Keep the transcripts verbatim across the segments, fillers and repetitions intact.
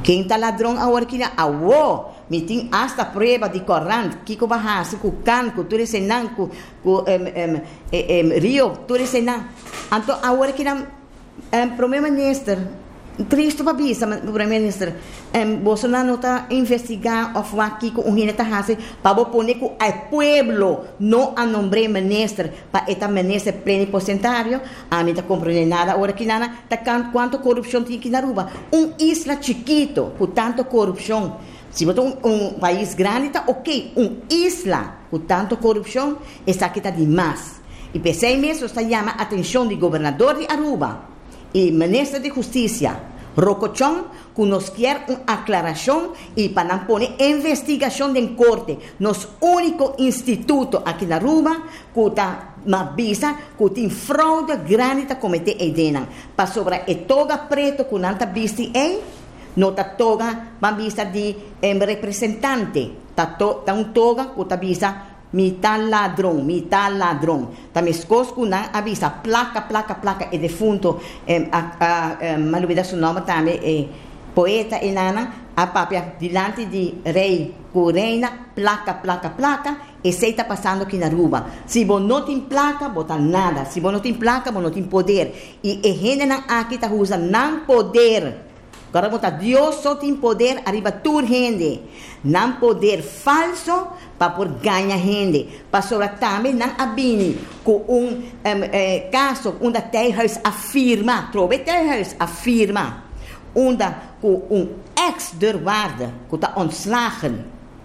Quem tá ladrão agora que na awo, me tem hasta prova de Corão, que com bahasa, com can, com tudo isso não, com com rio, tudo isso não. Então agora que na primeiro-ministro, triste para bisa, primeiro-ministro, Bolsonaro está investigando of aqui com um hineta hase para pôr com o pueblo não a nombre ministro para esta ministro plenipotentário a mim tá compreendendo nada agora que nada tá quanto corrupção tem aqui na Aruba um isla chiquito com tanto corrupção se botar um, um país grande tá ok um isla com tanto corrupção está aqui tá demais e pensei mesmo está chama a atenção do governador de Aruba e ministro de Justiça Rocochón, que nos quer uma aclaração e para não pôr investigação em corte. Nos único instituto aqui na Aruba que está uma visa que tem fraude grande para cometer aí dentro. Para sobre a toga preto que não está vista aí, não está toga uma vista de um representante. Está um toga que está vista mitad ladrão, mitad ladrão. Também as coisas que não avisa placa, placa, placa e defunto, eh, a, a, a, mal olvidar seu nome também, eh, poeta e nana, a papia diante de rei, com reina, placa, placa, placa, e se está passando aqui na Aruba. Se você não tem placa, bota nada. Se você não tem placa, você não tem poder. E a gente não aqui está usando não poder. Agora botar Deus só tem poder arriba toda gente. Não poder falso para por ganhar gente. Para sobre também não abine com um, um eh, caso onde Terras afirma, trove Terras afirma, onde com um ex-deurwaarde que está ontslagen.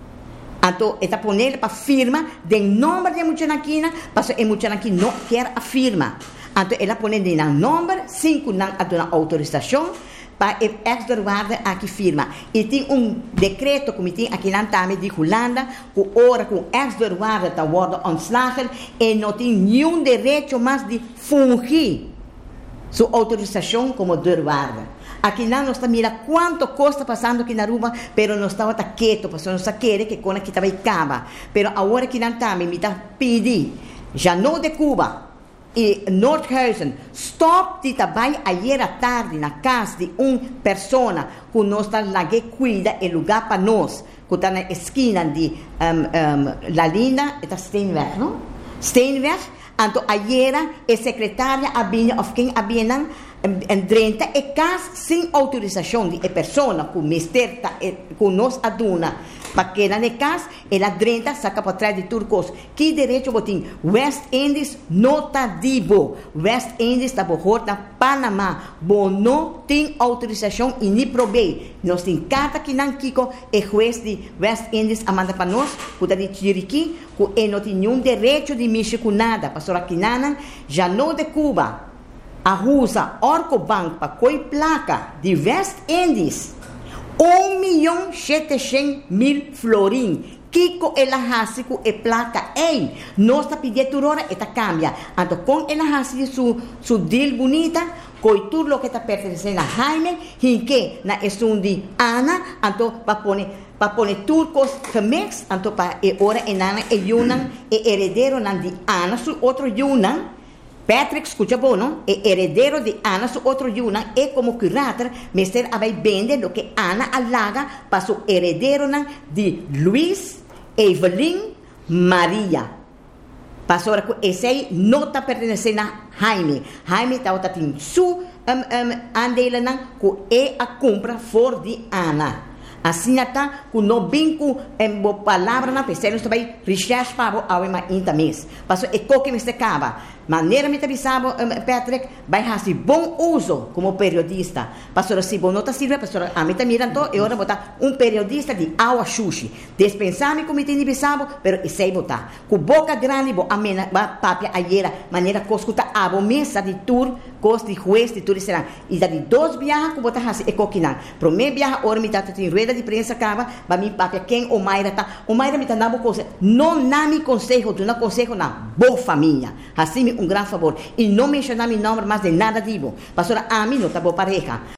Então, está ponendo para firma de nome de Muchanakina, para que Muchanakina não quer a firma. Então, ela põe de nome, cinco não a dona autorização, para o ex-deurwaarde aqui firma. E tem um decreto que tem aqui na Tame de Holanda, que ora com o ex-deurwaarde está worden ontslagen e não tem nenhum direito mais de fungir sua autorização como deurwaarde. Aqui não nós estamos mirando quanto custa passando aqui na Aruba, pero não estava quieto, porque não está querendo que quando aqui estava em Caba. Pero agora aqui na Tame me está pedindo, já não de Cuba, e Nordhuizen, stop de trabalho ayer à tarde na casa de uma pessoa que nós está lá que cuida o lugar para nós, que está na esquina de um, um, La Linda, está Steenweg, não? Steenweg, então ayer a secretária abinha, ou quem abinha, entrenta e casa sem autorização de pessoa que o mister que nós aduna para que na casa ela drenta saca para trás de turcos que direito botin West Indies nota dibo West Indies está por na Panamá bo não tem autorização e nem probei nós tem carta que não kiko e juiz de West Indies a manda para nós puta de Chiriquí que não tem nenhum direito de mexer com nada pastor aqui nana já não de Cuba a Rusa Orcobank para coi placa de West Indies um milhão setecentos mil florim Kiko ela hasi ku e placa ei nós está pedindo hora eta cambia então com ela hasi su su deal bonita coi tudo lo que está pertencendo a Jaime hinke na esun de Ana então para pôr para pôr turcos gemex então para e ora e nana e yunan e heredero nan de Ana su outro yunan Patrick, escucha bom, não? É herdeiro de Ana, seu outro Yuna, é como curator, mister vai vender o que Ana alaga para seu herdeiro de Luiz, Evelyn, Maria. Passou a esse aí não está pertencendo a Jaime. Jaime está tendo su um, um, andele que é a compra for de Ana. Assim está, com não bem com uma palavra na pessoa, nós também recherche para a uma intamês. Passou é que me se acaba. Maneira me avisava, um, Patrick, vai fazer bom uso como periodista. Passou assim, bom, não está sirva, passou a mim também então, eu vou botar um periodista de aua xuxi. Dispensar-me como tem avisava, pero isso aí botar. Com boca grande, vou amena, papia ayer, maneira que escuta a mesa de tour, cos de juez de tudo será. E daí dois viagens que botar assim, é coquinã. Primeiro viagem, hora me está tendo rueda de prensa acaba, para mim papia quem o Mayra tá, o Mayra me está dando coisa. Não na me conselho, tu não conselho na boa família. Assim um grande favor. E não mencionar meu nome mais de nada digo. Pastora, a mim não está boa pareja.